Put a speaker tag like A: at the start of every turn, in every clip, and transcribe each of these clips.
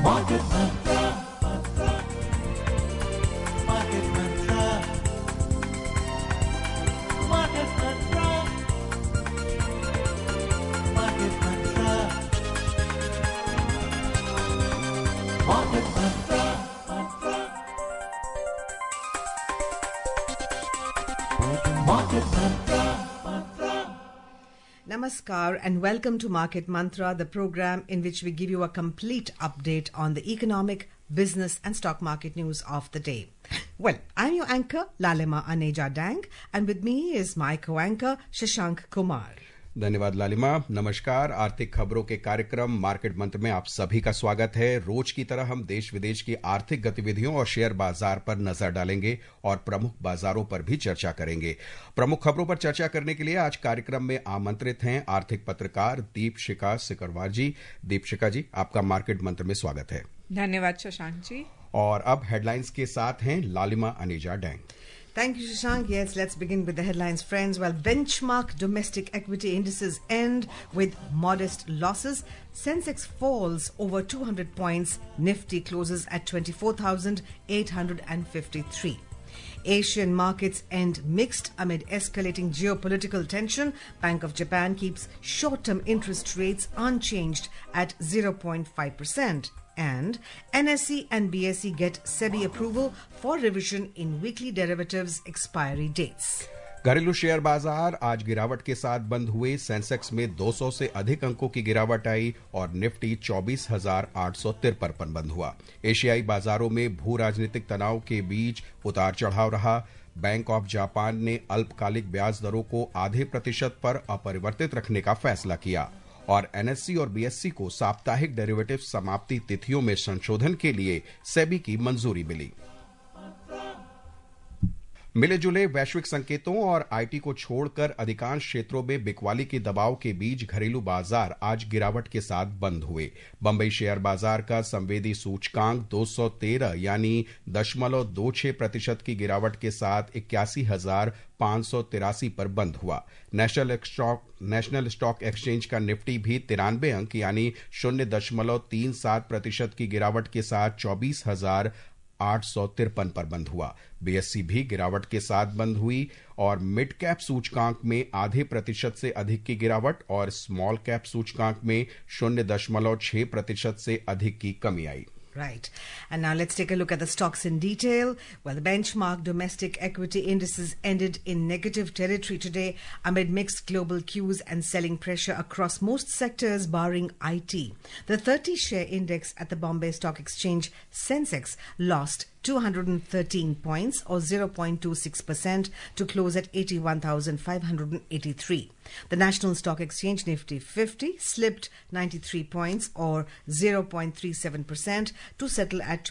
A: Market Mantra, Market Mantra, Market Mantra, Market Mantra, Market Mantra, Market Mantra.
B: Namaskar and welcome to Market Mantra, the program in which we give you a complete update on the economic, business and stock market news of the day. Well, I'm your anchor, Lalima Aneja Dang, and with me is my co-anchor, Shashank Kumar.
C: धन्यवाद लालिमा। नमस्कार। आर्थिक खबरों के कार्यक्रम market मंत्र में आप सभी का स्वागत है। रोज की तरह हम देश विदेश की आर्थिक गतिविधियों और शेयर बाजार पर नजर डालेंगे और प्रमुख बाजारों पर भी चर्चा करेंगे। प्रमुख खबरों पर चर्चा करने के लिए आज कार्यक्रम में आमंत्रित हैं आर्थिक पत्रकार दीपशिखा सिकरवार जी। दीपशिखा जी, आपका मार्केट मंत्र में स्वागत है।
D: धन्यवाद शशांक जी।
C: और अब हेडलाइंस के साथ हैं Lalima Aneja Dang.
B: Thank you, Shashank. Yes, let's begin with the headlines, friends. Well, benchmark domestic equity indices end with modest losses. Sensex falls over 200 points. Nifty closes at 24,853. Asian markets end mixed amid escalating geopolitical tension. Bank of Japan keeps short-term interest rates unchanged at 0.5%. And NSE and BSE get SEBI approval for revision in weekly derivatives expiry dates.
C: घरेलू share बाजार आज गिरावट के साथ बंद हुए। Sensex में 200 से अधिक अंकों की गिरावट आई और निफ्टी 24,853 पर बंद हुआ। एशियाई बाजारों में भू राजनीतिक तनाव के बीच उतार चढ़ाव रहा। बैंक ऑफ जापान ने अल्पकालिक ब्याज दरों को ½ पर अपरिवर्तित रखने का फैसला किया और एनएससी और बीएससी को साप्ताहिक डेरिवेटिव समाप्ति तिथियों में संशोधन के लिए सेबी की मंजूरी मिली। मिले जुले वैश्विक संकेतों और आईटी को छोड़कर अधिकांश क्षेत्रों में बिकवाली के दबाव के बीच घरेलू बाजार आज गिरावट के साथ बंद हुए। बंबई शेयर बाजार का संवेदी सूचकांक 213 यानी 0.26% की गिरावट के साथ 81,583 पर बंद हुआ। नेशनल स्टॉक एक्सचेंज का निफ्टी भी 93 अंक यानी 0.37% की गिरावट के साथ 24,853 पर बंद हुआ। बीएससी भी गिरावट के साथ बंद हुई और मिड कैप सूचकांक में ½ से अधिक की गिरावट और स्मॉल कैप सूचकांक में 0.6% से अधिक की कमी आई।
B: Right. And now let's take a look at the stocks in detail. Well, the benchmark domestic equity indices ended in negative territory today amid mixed global cues and selling pressure across most sectors barring IT. The 30-share index at the Bombay Stock Exchange, Sensex, lost 213 points or 0.26% to close at 81,583. The National Stock Exchange Nifty 50 slipped 93 points or 0.37% to settle at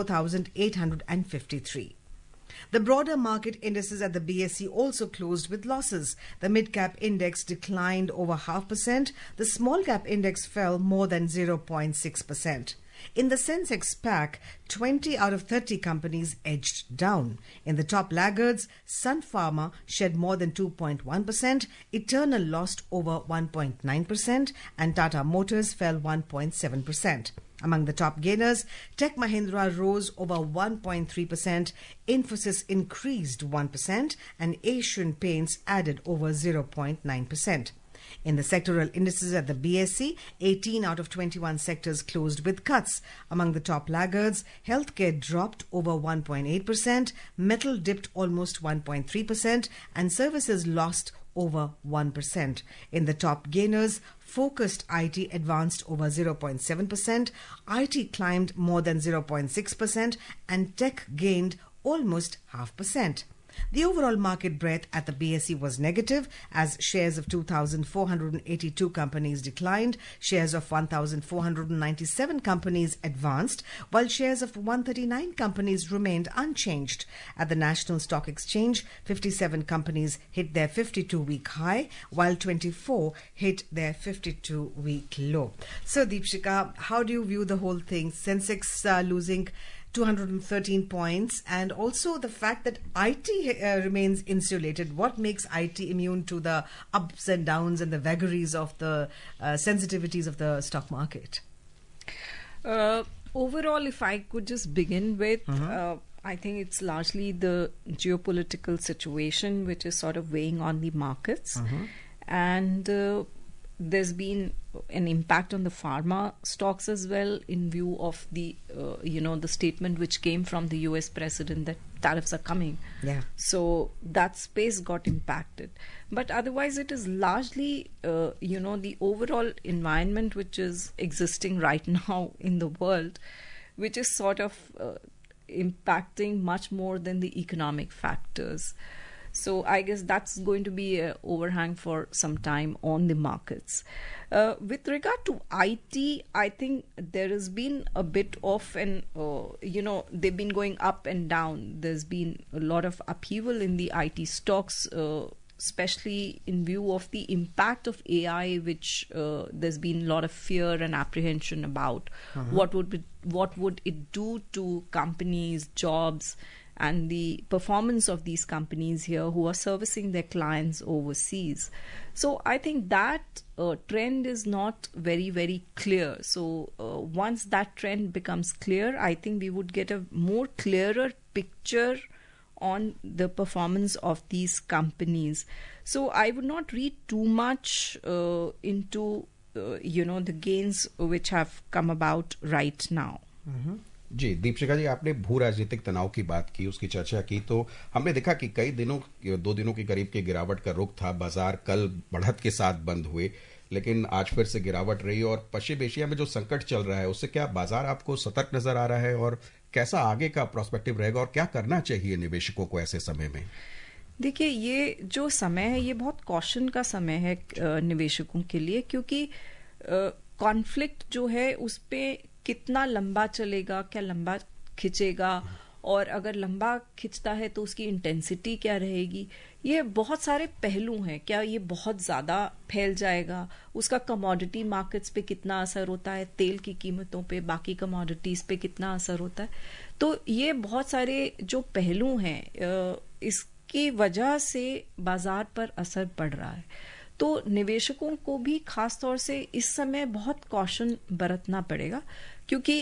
B: 24,853. The broader market indices at the BSE also closed with losses. The mid-cap index declined over 0.5%. The small-cap index fell more than 0.6%. In the Sensex pack, 20 out of 30 companies edged down. In the top laggards, Sun Pharma shed more than 2.1%, Eternal lost over 1.9%, and Tata Motors fell 1.7%. Among the top gainers, Tech Mahindra rose over 1.3%, Infosys increased 1%, and Asian Paints added over 0.9%. In the sectoral indices at the BSE, 18 out of 21 sectors closed with cuts. Among the top laggards, healthcare dropped over 1.8%, metal dipped almost 1.3%, and services lost over 1%. In the top gainers, focused IT advanced over 0.7%, IT climbed more than 0.6%, and tech gained almost 0.5%. The overall market breadth at the BSE was negative as shares of 2,482 companies declined, shares of 1,497 companies advanced, while shares of 139 companies remained unchanged. At the National Stock Exchange, 57 companies hit their 52-week high, while 24 hit their 52-week low. So, Deepshika, how do you view the whole thing? Sensex losing 213 points, and also the fact that IT remains insulated. What makes IT immune to the ups and downs and the vagaries of the sensitivities of the stock market?
D: Overall, if I could just begin with, I think it's largely the geopolitical situation which is sort of weighing on the markets. And there's been an impact on the pharma stocks as well, in view of the the statement which came from the US president that tariffs are coming.
B: Yeah.
D: So that space got impacted. But otherwise it is largely the overall environment which is existing right now in the world, which is sort of impacting much more than the economic factors. So I guess that's going to be an overhang for some time on the markets. With regard to IT, I think there has been a bit of they've been going up and down. There's been a lot of upheaval in the IT stocks, especially in view of the impact of AI, which there's been a lot of fear and apprehension about. What would it do to companies, jobs, and the performance of these companies here who are servicing their clients overseas. So I think that trend is not very, very clear. So once that trend becomes clear, I think we would get a more clearer picture on the performance of these companies. So I would not read too much into the gains which have come about right now.
C: जी, दीपशिखा जी, आपने भू राजनीतिक तनाव की बात की, उसकी चर्चा की, तो हमने देखा कि कई दिनों 2 दिनों के करीब के गिरावट का रुख था। बाजार कल बढ़त के साथ बंद हुए, लेकिन आज फिर से गिरावट रही। और पश्चिम एशिया में जो संकट चल रहा है, उससे क्या बाजार आपको सतर्क नजर आ रहा है, और कैसा आगे का प्रोस्पेक्टिव रहेगा, और क्या करना चाहिए निवेशकों को ऐसे समय में?
D: देखिए, ये जो समय है ये बहुत कॉशन का समय है निवेशकों के लिए, क्योंकि कॉन्फ्लिक्ट जो है उस पे कितना लंबा चलेगा, क्या लंबा खिंचेगा, और अगर लंबा खिंचता है तो उसकी इंटेंसिटी क्या रहेगी, ये बहुत सारे पहलू हैं। क्या ये बहुत ज़्यादा फैल जाएगा, उसका कमोडिटी मार्केट्स पे कितना असर होता है, तेल की कीमतों पे, बाकी कमोडिटीज़ पे कितना असर होता है। तो ये बहुत सारे जो पहलू हैं, इसकी वजह से बाजार पर असर पड़ रहा है। तो निवेशकों को भी खास तौर से इस समय बहुत कॉशन बरतना पड़ेगा, क्योंकि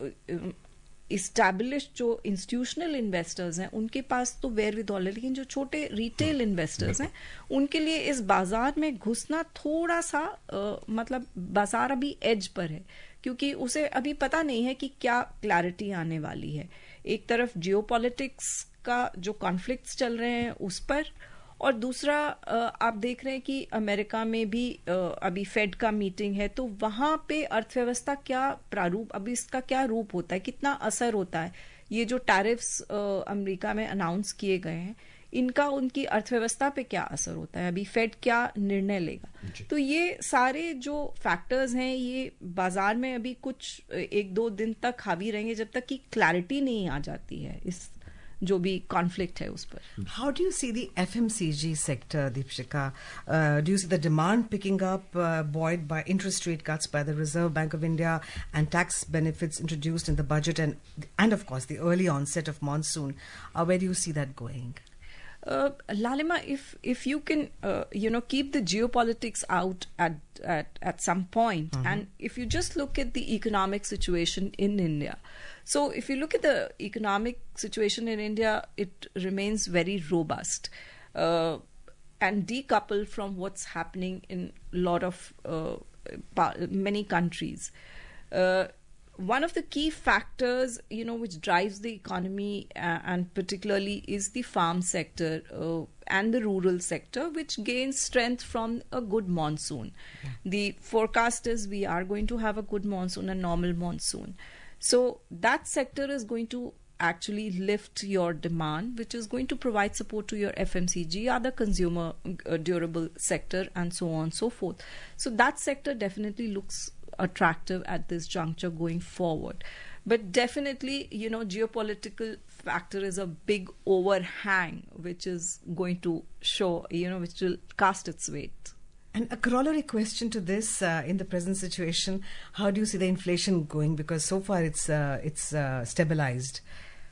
D: इस्टेब्लिश्ड जो इंस्टीट्यूशनल इन्वेस्टर्स हैं उनके पास तो वेयर विद ऑल है, लेकिन जो छोटे रिटेल इन्वेस्टर्स हैं उनके लिए इस बाजार में घुसना थोड़ा सा मतलब बाजार अभी एज पर है, क्योंकि उसे अभी पता नहीं है कि क्या क्लैरिटी आने वाली है। एक तरफ जियोपॉलिटिक्स का जो कॉन्फ्लिक्ट्स चल रहे हैं उस पर, और दूसरा आप देख रहे हैं कि अमेरिका में भी अभी फेड का मीटिंग है, तो वहां पे अर्थव्यवस्था क्या प्रारूप, अभी इसका क्या रूप होता है, कितना असर होता है, ये जो टैरिफ्स अमेरिका में अनाउंस किए गए हैं इनका उनकी अर्थव्यवस्था पे क्या असर होता है, अभी फेड क्या निर्णय लेगा। तो ये सारे जो फैक्टर्स हैं ये बाजार में अभी कुछ 1-2 दिन तक हावी रहेंगे, जब तक कि क्लैरिटी नहीं आ जाती है इस जो भी कॉन्फ्लिक्ट है उस पर।
B: How do you see the FMCG sector, Deepshikha? Do you see the demand picking up, buoyed by interest rate cuts by the Reserve Bank of India and tax benefits introduced in the budget, and of course the early onset of monsoon? Where do you see that going?
D: Lalima, if you can keep the geopolitics out at some point, and if you just look at the economic situation in India, so if you look at the economic situation in India, it remains very robust and decoupled from what's happening in a lot of many countries. One of the key factors, which drives the economy and particularly is the farm sector and the rural sector, which gains strength from a good monsoon. The forecast is we are going to have a good monsoon, a normal monsoon. So that sector is going to actually lift your demand, which is going to provide support to your FMCG, other consumer durable sector, and so on and so forth. So that sector definitely looks attractive at this juncture going forward. But definitely, geopolitical factor is a big overhang, which is going to show, which will cast its weight.
B: And a corollary question to this, in the present situation, how do you see the inflation going? Because so far it's stabilized.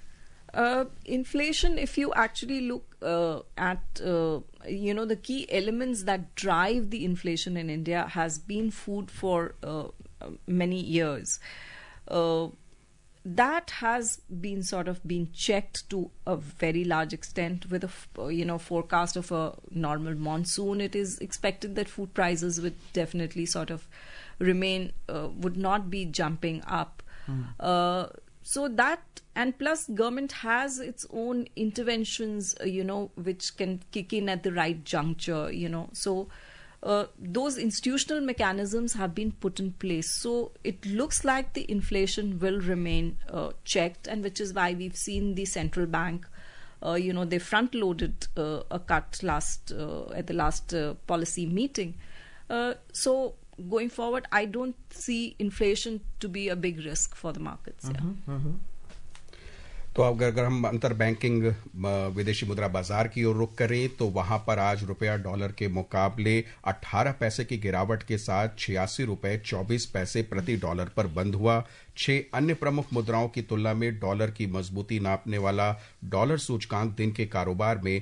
D: Inflation, if you actually look at the key elements that drive the inflation in India, has been food for many years. that has been sort of been checked to a very large extent with a forecast of a normal monsoon. It is expected that food prices would definitely sort of remain, would not be jumping up. So that, and plus government has its own interventions, which can kick in at the right juncture, So those institutional mechanisms have been put in place. So it looks like the inflation will remain checked, and which is why we've seen the central bank, they front-loaded a cut at the last policy meeting. So going forward, I don't see inflation to be a big risk for the markets.
C: तो अगर हम अंतर banking विदेशी मुद्रा बाजार की ओर रुख करें तो वहां पर आज रुपया डॉलर के मुकाबले 18 पैसे की गिरावट के साथ 86 रुपए 24 पैसे प्रति डॉलर पर बंद हुआ। 6 अन्य प्रमुख मुद्राओं की तुलना में डॉलर की मजबूती नापने वाला डॉलर सूचकांक दिन के कारोबार में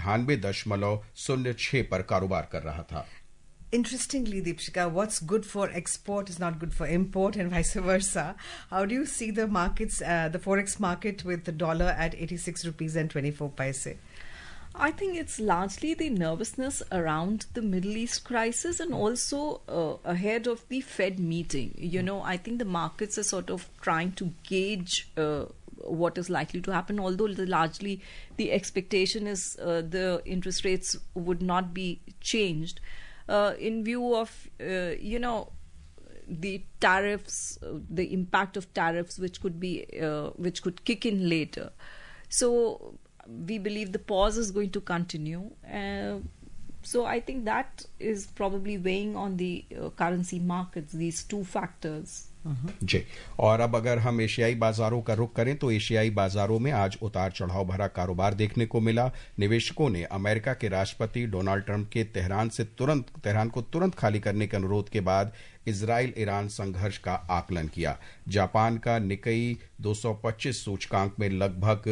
C: 98.06 पर कारोबार कर रहा था।
B: Interestingly, Deepshika, what's good for export is not good for import, and vice versa. How do you see the markets, the forex market, with the dollar at 86 rupees and 24 paise?
D: I think it's largely the nervousness around the Middle East crisis, and also ahead of the Fed meeting. I think the markets are sort of trying to gauge what is likely to happen, although largely the expectation is the interest rates would not be changed. In view of, the tariffs, the impact of tariffs, which could kick in later. So we believe the pause is going to continue. So I think that is probably weighing on the currency markets, these two factors.
C: जी, और अब अगर हम एशियाई बाजारों का रुख करें तो एशियाई बाजारों में आज उतार चढ़ाव भरा कारोबार देखने को मिला। निवेशकों ने अमेरिका के राष्ट्रपति डोनाल्ड ट्रंप के तेहरान को तुरंत खाली करने के अनुरोध के बाद इजराइल ईरान संघर्ष का आकलन किया। जापान का निकेई 225 सूचकांक में लगभग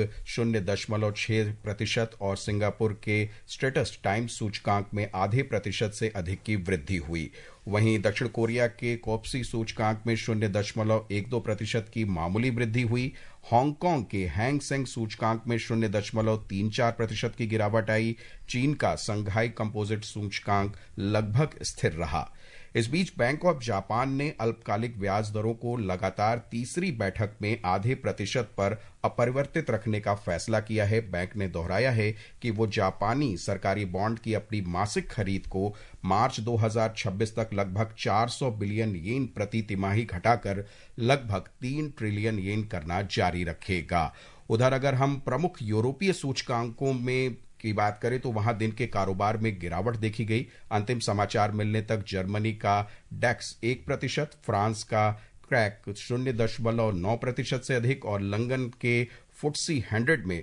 C: 0.6% और सिंगापुर के स्टेटस टाइम्स सूचकांक में %0.5% से अधिक की वृद्धि हुई। वहीं दक्षिण कोरिया के कोप्सी सूचकांक में 0.12% की मामूली वृद्धि हुई। हांगकांग के हैंग सेंग सूचकांक में 0.34% की गिरावट आई। चीन का संघाई कंपोजिट सूचकांक लगभग स्थिर रहा। इस बीच बैंक ऑफ जापान ने अल्पकालिक ब्याज दरों को लगातार तीसरी बैठक में %0.5% पर अपरिवर्तित रखने का फैसला किया है। बैंक ने दोहराया है कि वो जापानी सरकारी बॉन्ड की अपनी मासिक खरीद को मार्च 2026 तक लगभग 400 बिलियन येन प्रति तिमाही घटाकर लगभग 3 ट्रिलियन येन करना जारी रखेगा। उधर अगर हम प्रमुख यूरोपीय सूचकांकों में की बात करें तो वहां दिन के कारोबार में गिरावट देखी गई। अंतिम समाचार मिलने तक जर्मनी का डेक्स 1%, फ्रांस का क्रैक 0.9% से अधिक और लंदन के फुट्सी 100 में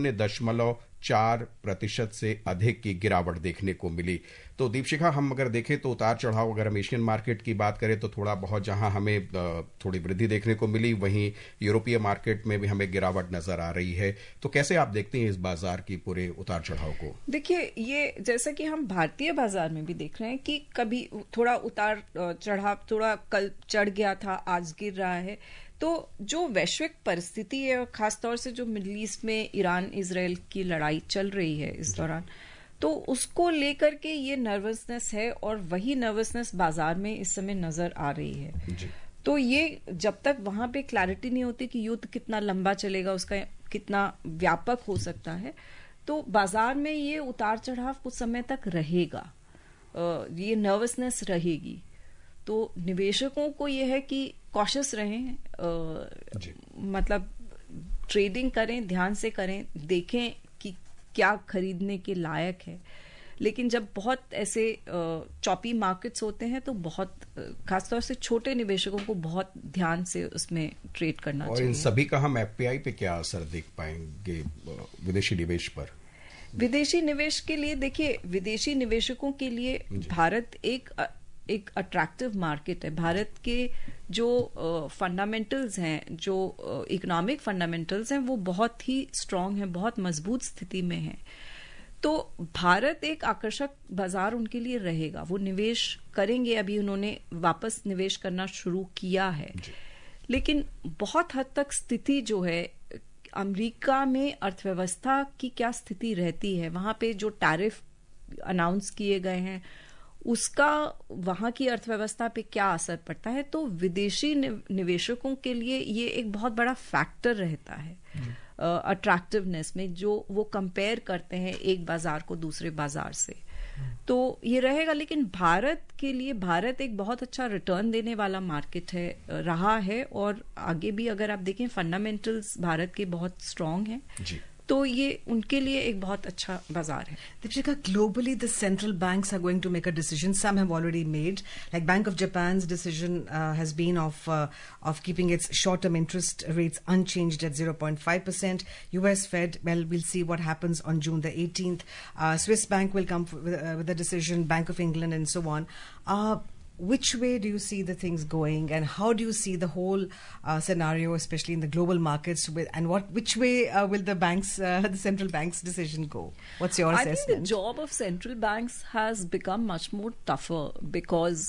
C: 0.4% से अधिक की गिरावट देखने को मिली। तो दीपशिखा, हम अगर देखें तो उतार चढ़ाव, अगर हम एशियन मार्केट की बात करें तो थोड़ा बहुत जहां हमें थोड़ी वृद्धि देखने को मिली, वहीं यूरोपीय मार्केट में भी हमें गिरावट नजर आ रही है। तो कैसे आप देखते हैं इस बाजार की पूरे उतार चढ़ाव को?
D: देखिए, ये जैसा कि हम भारतीय बाजार में भी देख रहे हैं कि कभी थोड़ा उतार चढ़ाव, थोड़ा कल चढ़ गया था, आज गिर रहा है। तो जो वैश्विक परिस्थिति है, खासतौर से जो मिडिल ईस्ट में ईरान इजराइल की लड़ाई चल रही है इस दौरान, तो उसको लेकर के ये नर्वसनेस है और वही नर्वसनेस बाजार में इस समय नजर आ रही है। तो ये जब तक वहां पे क्लैरिटी नहीं होती कि युद्ध कितना लंबा चलेगा, उसका कितना व्यापक हो सकता है, तो बाजार में ये उतार चढ़ाव कुछ समय तक रहेगा, ये नर्वसनेस रहेगी। तो निवेशकों को ये है कि कॉशियस रहें, मतलब ट्रेडिंग करें, ध्यान से करें, देखें कि क्या खरीदने के लायक है। लेकिन जब बहुत ऐसे चॉपी मार्केट्स होते हैं तो बहुत खासतौर से छोटे निवेशकों को बहुत ध्यान से उसमें ट्रेड करना चाहिए।
C: और इन सभी का हम एफपीआई पे क्या असर देख पाएंगे विदेशी निवेश पर?
D: विदेशी निवेश के लिए देखिए, विदेशी निवेशकों के लिए भारत एक अट्रैक्टिव मार्केट है। भारत के जो फंडामेंटल्स हैं, जो इकोनॉमिक फंडामेंटल्स हैं, वो बहुत ही स्ट्रांग हैं, बहुत मजबूत स्थिति में हैं। तो भारत एक आकर्षक बाजार उनके लिए रहेगा, वो निवेश करेंगे। अभी उन्होंने वापस निवेश करना शुरू किया है, लेकिन बहुत हद तक स्थिति जो है अमेरिका में अर्थव्यवस्था की क्या स्थिति रहती है, वहां पे जो टैरिफ अनाउंस किए गए हैं उसका वहां की अर्थव्यवस्था पे क्या असर पड़ता है, तो विदेशी निवेशकों के लिए ये एक बहुत बड़ा फैक्टर रहता है अट्रैक्टिवनेस में, जो वो कंपेयर करते हैं एक बाजार को दूसरे बाजार से। तो ये रहेगा, लेकिन भारत के लिए भारत एक बहुत अच्छा रिटर्न देने वाला मार्केट है, रहा है, और आगे भी अगर आप देखें फंडामेंटल्स भारत के बहुत स्ट्रांग हैं, तो ये उनके लिए एक बहुत अच्छा बाजार है।
B: Deepshika, globally the central banks are going to make a decision. Some have already made. Like Bank of Japan's decision has been of keeping its short-term interest rates unchanged at 0.5%. US Fed, well, we'll see what happens on June the 18th. Swiss Bank will come with a decision, Bank of England and so on. Which way do you see the things going, and how do you see the whole scenario, especially in the global markets? Which way will the banks, the central banks' decision go? What's your assessment?
D: I think the job of central banks has become much more tougher because,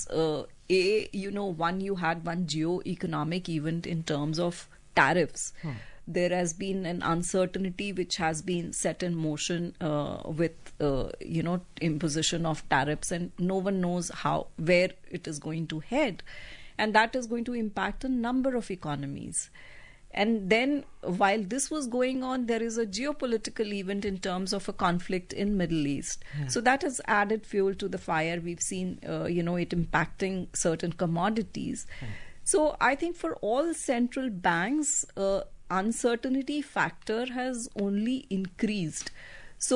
D: you had one geo-economic event in terms of tariffs. There has been an uncertainty which has been set in motion with imposition of tariffs, and no one knows where it is going to head, and that is going to impact a number of economies. And then while this was going on, there is a geopolitical event in terms of a conflict in Middle East. So that has added fuel to the fire. We've seen it impacting certain commodities. So I think for all central banks, uncertainty factor has only increased. So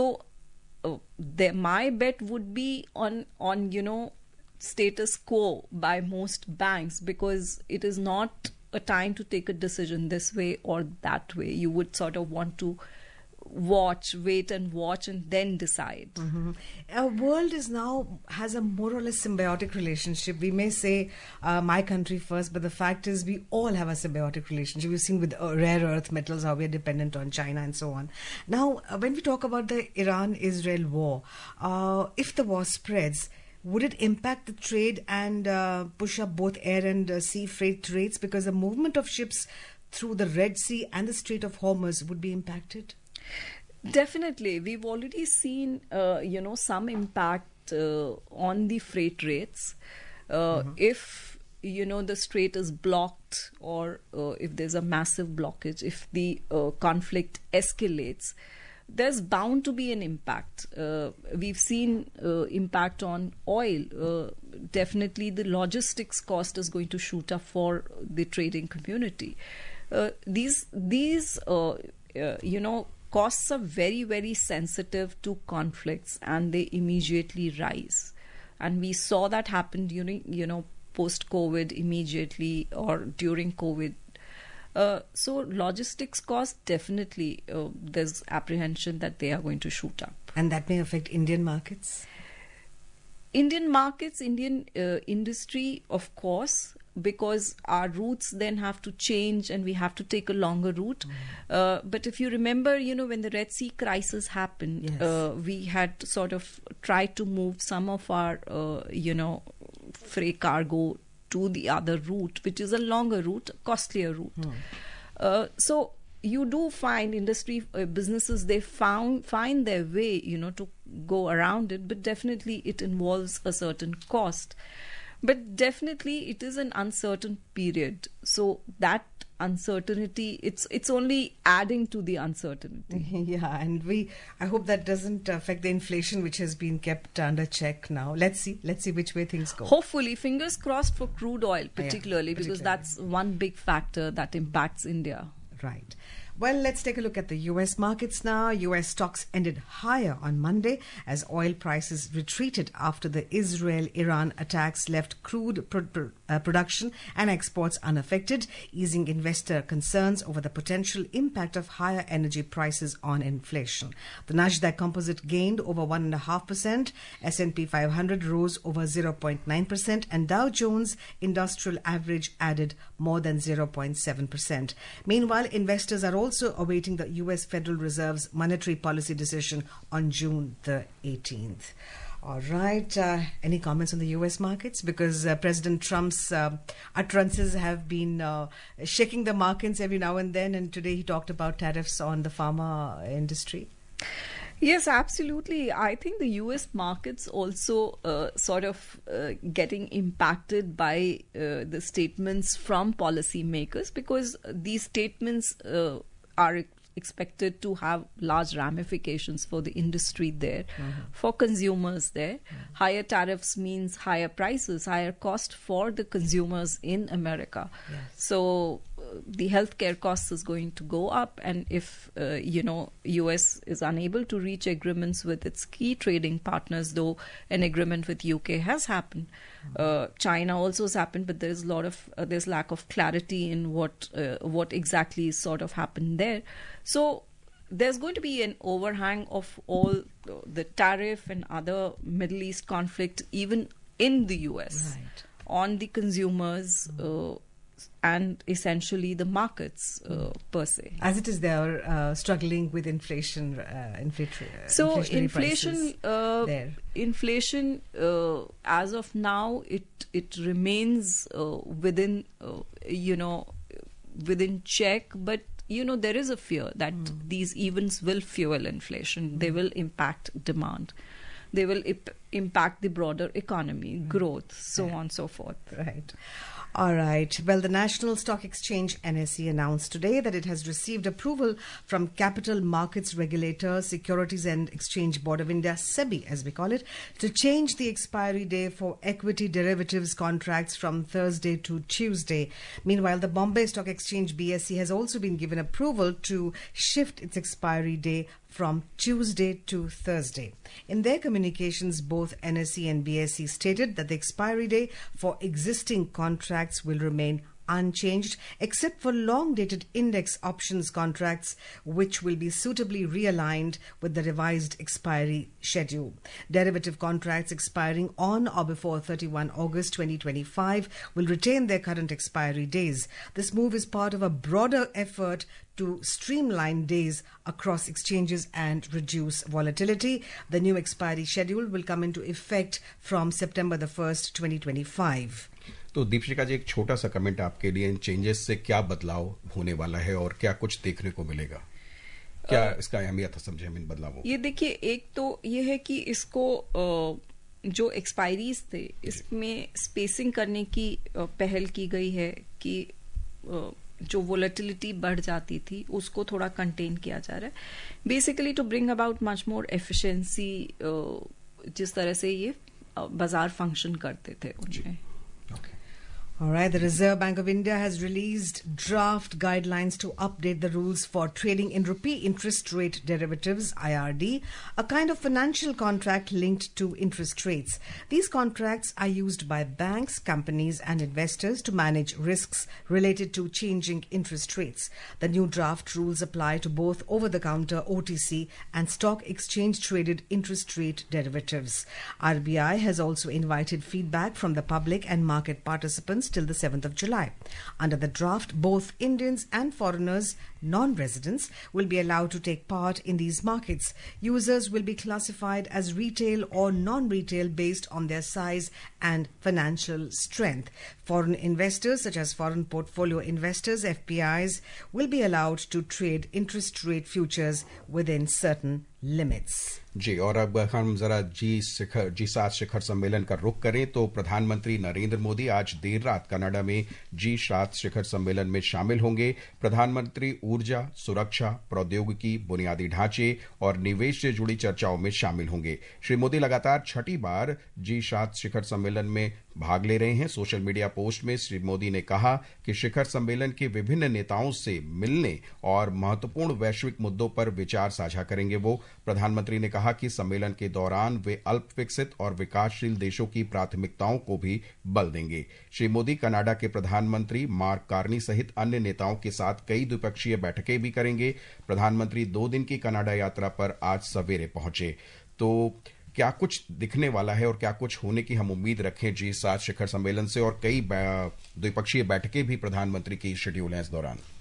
D: my bet would be on status quo by most banks, because it is not a time to take a decision this way or that way. You would sort of want to wait and watch and then decide.
B: Our world has a more or less symbiotic relationship. We may say my country first, but the fact is we all have a symbiotic relationship. We've seen with rare earth metals how we are dependent on China and so on. Now, when we talk about the Iran-Israel war, if the war spreads, would it impact the trade and push up both air and sea freight rates, because the movement of ships through the Red Sea and the Strait of Hormuz would be impacted?
D: Definitely. We've already seen, some impact on the freight rates. If, the strait is blocked, or if there's a massive blockage, if the conflict escalates, there's bound to be an impact. We've seen impact on oil. Definitely the logistics cost is going to shoot up for the trading community. These costs are very, very sensitive to conflicts, and they immediately rise. And we saw that happen during, post-COVID immediately, or during COVID. So logistics costs, definitely there's apprehension that they are going to shoot up.
B: And that may affect Indian markets?
D: Indian markets, Indian industry, of course, because our routes then have to change and we have to take a longer route. But if you remember, when the Red Sea crisis happened, we had sort of tried to move some of our, freight cargo to the other route, which is a longer route, costlier route. So you do find industry businesses, they find their way, to go around it, but definitely it involves a certain cost. But definitely it is an uncertain period. So that uncertainty, it's only adding to the uncertainty.
B: Yeah, and I hope that doesn't affect the inflation, which has been kept under check now. Let's see which way things go.
D: Hopefully, fingers crossed for crude oil particularly, because that's one big factor that impacts India.
B: Right. Well, let's take a look at the U.S. markets now. U.S. stocks ended higher on Monday as oil prices retreated after the Israel-Iran attacks left crude production and exports unaffected, easing investor concerns over the potential impact of higher energy prices on inflation. The Nasdaq Composite gained over 1.5%, S&P 500 rose over 0.9%, and Dow Jones Industrial Average added more than 0.7%. Meanwhile, investors are also awaiting the U.S. Federal Reserve's monetary policy decision on June the 18th. All right. Any comments on the U.S. markets? Because President Trump's utterances have been shaking the markets every now and then, and today he talked about tariffs on the pharma industry.
D: Yes, absolutely. I think the US markets also sort of getting impacted by the statements from policymakers, because these statements are expected to have large ramifications for the industry there, for consumers there. Higher tariffs means higher prices, higher cost for the consumers in America.
B: Yes.
D: So the healthcare costs is going to go up, and if US is unable to reach agreements with its key trading partners, though an agreement with UK has happened, China also has happened, but there's a lot of there's lack of clarity in what exactly is sort of happened there. So there's going to be an overhang of all the tariff and other Middle East conflict, even in the US,
B: Right.
D: on the consumers and essentially the markets per se.
B: As it is, they are struggling with inflation,
D: So
B: inflationary
D: inflation,
B: prices there.
D: inflation as of now, it remains within within check, but there is a fear that these events will fuel inflation. They will impact demand. They will impact the broader economy, growth, so on and so forth.
B: Right. All right. Well, the National Stock Exchange, NSE, announced today that it has received approval from Capital Markets Regulator, Securities and Exchange Board of India, SEBI, as we call it, to change the expiry day for equity derivatives contracts from Thursday to Tuesday. Meanwhile, the Bombay Stock Exchange, BSE, has also been given approval to shift its expiry day from Tuesday to Thursday. In their communications, both NSE and BSE stated that the expiry day for existing contracts will remain unchanged, except for long-dated index options contracts, which will be suitably realigned with the revised expiry schedule. Derivative contracts expiring on or before 31 August 2025 will retain their current expiry days. This move is part of a broader effort to streamline days across exchanges and reduce volatility. The new expiry schedule will come into effect from September the 1st, 2025.
C: तो दीपिका जी, एक छोटा सा comment आपके लिए, इन changes से क्या बदलाव होने वाला है और क्या कुछ देखने को मिलेगा, क्या इसका अहमियत समझे हम इन बदलावों?
D: ये देखिए, एक तो ये है कि इसको जो एक्सपायरीज थे इसमें स्पेसिंग करने की पहल की गई है कि जो वोलेटिलिटी बढ़ जाती थी उसको थोड़ा कंटेन किया जा रहा है, basically to bring about much more efficiency, जिस तरह से ये बाजार फंक्शन करते थे उनमें.
B: All right, the Reserve Bank of India has released draft guidelines to update the rules for trading in rupee interest rate derivatives, IRD, a kind of financial contract linked to interest rates. These contracts are used by banks, companies and investors to manage risks related to changing interest rates. The new draft rules apply to both over-the-counter OTC and stock exchange-traded interest rate derivatives. RBI has also invited feedback from the public and market participants till the 7th of July. Under the draft, both Indians and foreigners, non-residents, will be allowed to take part in these markets. Users will be classified as retail or non-retail based on their size and financial strength. Foreign investors, such as foreign portfolio investors, FPIs, will be allowed to trade interest rate futures within certain limits.
C: जी, और अब हम जरा G7 शिखर सम्मेलन का रुख करें तो प्रधानमंत्री नरेंद्र मोदी आज देर रात कनाडा में G7 शिखर सम्मेलन में शामिल होंगे. प्रधानमंत्री ऊर्जा, सुरक्षा, प्रौद्योगिकी, बुनियादी ढांचे और निवेश से जुड़ी चर्चाओं में शामिल होंगे. श्री मोदी लगातार छठी बार G7 शिखर सम्मेलन में भाग ले रहे हैं. सोशल मीडिया पोस्ट में श्री मोदी ने कहा कि शिखर सम्मेलन के विभिन्न नेताओं से मिलने और महत्वपूर्ण वैश्विक मुद्दों पर विचार साझा करेंगे. वो प्रधानमंत्री ने कहा कि सम्मेलन के दौरान वे अल्प विकसित और विकासशील देशों की प्राथमिकताओं को भी बल देंगे. श्री मोदी कनाडा के प्रधानमंत्री मार्क कार्नी सहित अन्य नेताओं के साथ कई द्विपक्षीय बैठकें भी करेंगे. प्रधानमंत्री 2 दिन की कनाडा यात्रा पर आज सवेरे पहुंचे. तो क्या कुछ दिखने वाला है और क्या कुछ होने की हम उम्मीद रखें G7 शिखर सम्मेलन से, और कई द्विपक्षीय बैठकें भी प्रधानमंत्री की शेड्यूल हैं इस दौरान?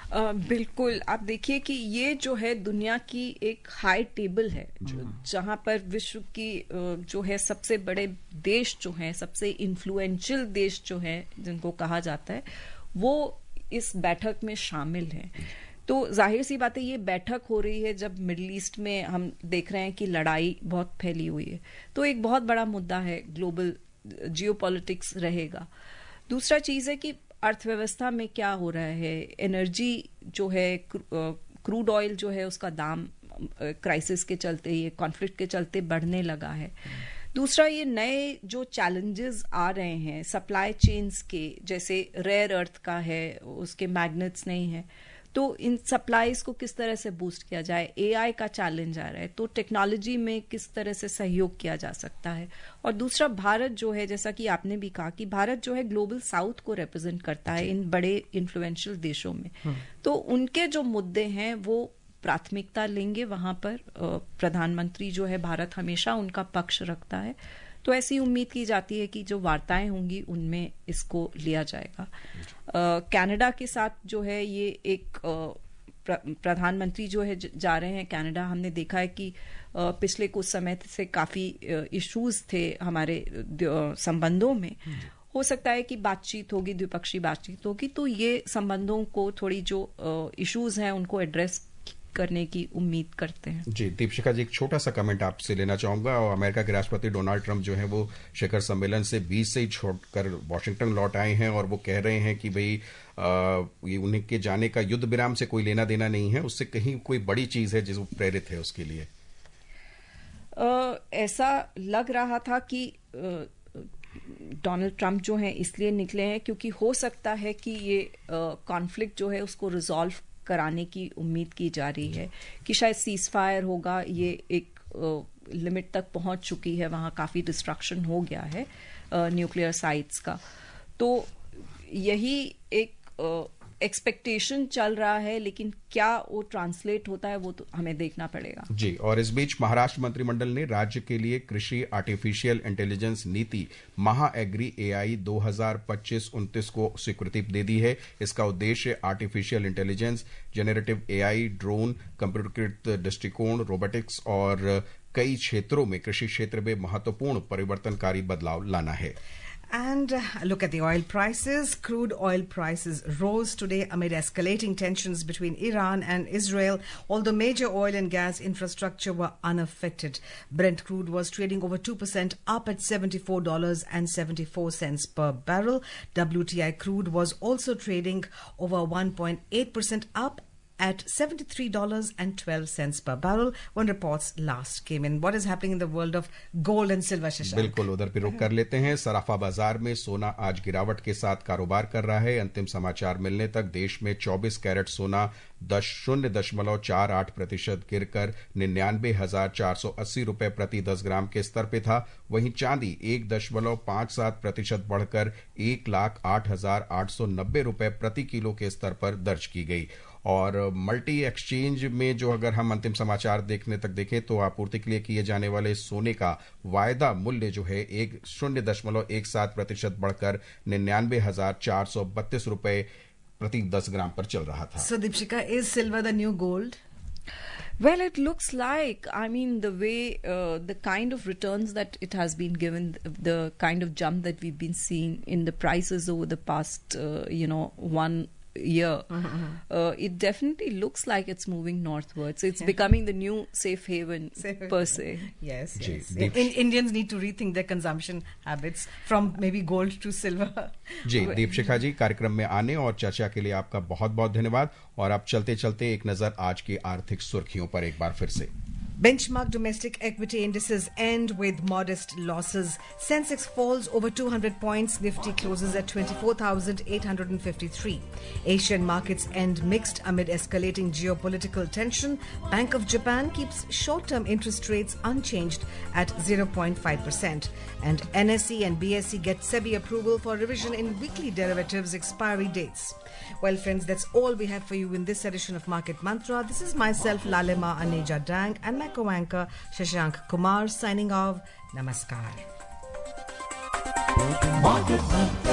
D: बिल्कुल, आप देखिए कि ये जो है दुनिया की एक हाई टेबल है, जहाँ पर विश्व की जो है सबसे बड़े देश जो हैं, सबसे इन्फ्लुएंशियल देश जो हैं जिनको कहा जाता है, वो इस बैठक में शामिल हैं। तो जाहिर सी बात है, ये बैठक हो रही है जब मिडिल ईस्ट में हम देख रहे हैं कि लड़ाई बहुत फैली हुई है, तो एक बहुत बड़ा मुद्दा है, ग्लोबल जियोपॉलिटिक्स रहेगा। दूसरा चीज़ है कि अर्थव्यवस्था में क्या हो रहा है, एनर्जी जो है, क्रूड ऑयल जो है उसका दाम क्राइसिस के चलते, ये कॉन्फ्लिक्ट के चलते बढ़ने लगा है। दूसरा, ये नए जो चैलेंजेस आ रहे हैं सप्लाई चेन्स के, जैसे रेयर अर्थ का है, उसके मैग्नेट्स नहीं है, तो इन सप्लाईज को किस तरह से बूस्ट किया जाए। एआई का चैलेंज आ रहा है, तो टेक्नोलॉजी में किस तरह से सहयोग किया जा सकता है। और दूसरा, भारत जो है, जैसा कि आपने भी कहा कि भारत जो है ग्लोबल साउथ को रिप्रेजेंट करता है इन बड़े इन्फ्लुएंशियल देशों में, तो उनके जो मुद्दे हैं वो प्राथमिकता लेंगे वहां पर। प्रधानमंत्री जो है भारत हमेशा उनका पक्ष रखता है, तो ऐसी उम्मीद की जाती है कि जो वार्ताएं होंगी उनमें इसको लिया जाएगा। कनाडा के साथ जो है ये एक प्रधानमंत्री जो है जा रहे हैं कनाडा, हमने देखा है कि पिछले कुछ समय से काफ़ी इश्यूज थे हमारे संबंधों में। हो सकता है कि बातचीत होगी, द्विपक्षीय बातचीत होगी, तो ये संबंधों को थोड़ी जो इश्यूज हैं उनको एड्रेस करने की उम्मीद करते हैं।
C: जी दीपशिखा जी, एक छोटा सा कमेंट आपसे लेना चाहूंगा। अमेरिका के राष्ट्रपति डोनाल्ड ट्रंप जो है वो शिखर सम्मेलन से 20 से ही छोड़कर वॉशिंगटन लौट आए हैं और वो कह रहे हैं कि भाई ये उनके जाने का युद्ध विराम से कोई लेना देना नहीं है, उससे कहीं कोई बड़ी चीज है जिस प्रेरित है उसके लिए।
D: ऐसा लग रहा था कि डोनाल्ड ट्रंप जो है इसलिए निकले हैं क्योंकि हो सकता है कि ये कॉन्फ्लिक्ट जो है उसको रिजॉल्व कराने की उम्मीद की जा रही है कि शायद सीज फायर होगा। ये एक लिमिट तक पहुंच चुकी है, वहाँ काफ़ी डिस्ट्रक्शन हो गया है न्यूक्लियर साइट्स का, तो यही एक एक्सपेक्टेशन चल रहा है, लेकिन क्या वो ट्रांसलेट होता है वो तो हमें देखना पड़ेगा।
C: जी, और इस बीच महाराष्ट्र मंत्रिमंडल ने राज्य के लिए कृषि आर्टिफिशियल इंटेलिजेंस नीति महा एग्री एआई 2025-29 को स्वीकृति दे दी है। इसका उद्देश्य artificial intelligence, generative AI, drone, कंप्यूटरकृत दृष्टिकोण, रोबोटिक्स और कई क्षेत्रों में कृषि क्षेत्र में महत्वपूर्ण परिवर्तनकारी बदलाव लाना है।
B: And look at the oil prices. Crude oil prices rose today amid escalating tensions between Iran and Israel, although major oil and gas infrastructure were unaffected. Brent crude was trading over 2% up at $74.74 per barrel. WTI crude was also trading over 1.8% up at $73.12 per barrel when reports last came in. What is happening in the world of gold and silver, Shashank?
C: बिल्कुल, उधर भी रुक कर लेते हैं। सराफा बाजार में सोना आज गिरावट के साथ कारोबार कर रहा है। अंतिम समाचार मिलने तक देश में 24 कैरेट सोना 0.48% गिरकर 99,480 रुपए प्रति 10 ग्राम के स्तर पे था। वहीं चांदी 1.57% बढ़कर 1,08,890 रुपए प्रति किलो के स्तर पर दर्ज की गई। और मल्टी एक्सचेंज में जो अगर हम अंतिम समाचार देखने तक देखें तो आपूर्ति के लिए किए जाने वाले सोने का वायदा मूल्य जो है 0.17% बढ़कर 99,432 रुपए प्रति 10 ग्राम पर चल रहा था।
B: So Deepshika, is silver the new gold?
D: Well, it looks like, I mean, the way, the kind of returns that it has been given, the kind of jump that we've been seeing in the prices over the past, 1 year, it definitely looks like it's moving northwards. It's becoming the new safe haven per se.
B: Yes,
C: ji,
B: yes. Indians need to rethink their consumption habits from maybe gold to silver.
C: जी दीपशिखा जी, कार्यक्रम में आने और चर्चा के लिए आपका बहुत बहुत धन्यवाद। और अब चलते चलते एक नजर आज की आर्थिक सुर्खियों पर एक बार फिर से।
B: Benchmark domestic equity indices end with modest losses. Sensex falls over 200 points. Nifty closes at 24,853. Asian markets end mixed amid escalating geopolitical tension. Bank of Japan keeps short-term interest rates unchanged at 0.5%. And NSE and BSE get SEBI approval for revision in weekly derivatives expiry dates. Well, friends, that's all we have for you in this edition of Market Mantra. This is myself, Lalima Aneja Dang, and my co-anchor, Shashank Kumar, signing off. Namaskar.
A: Market Mantra.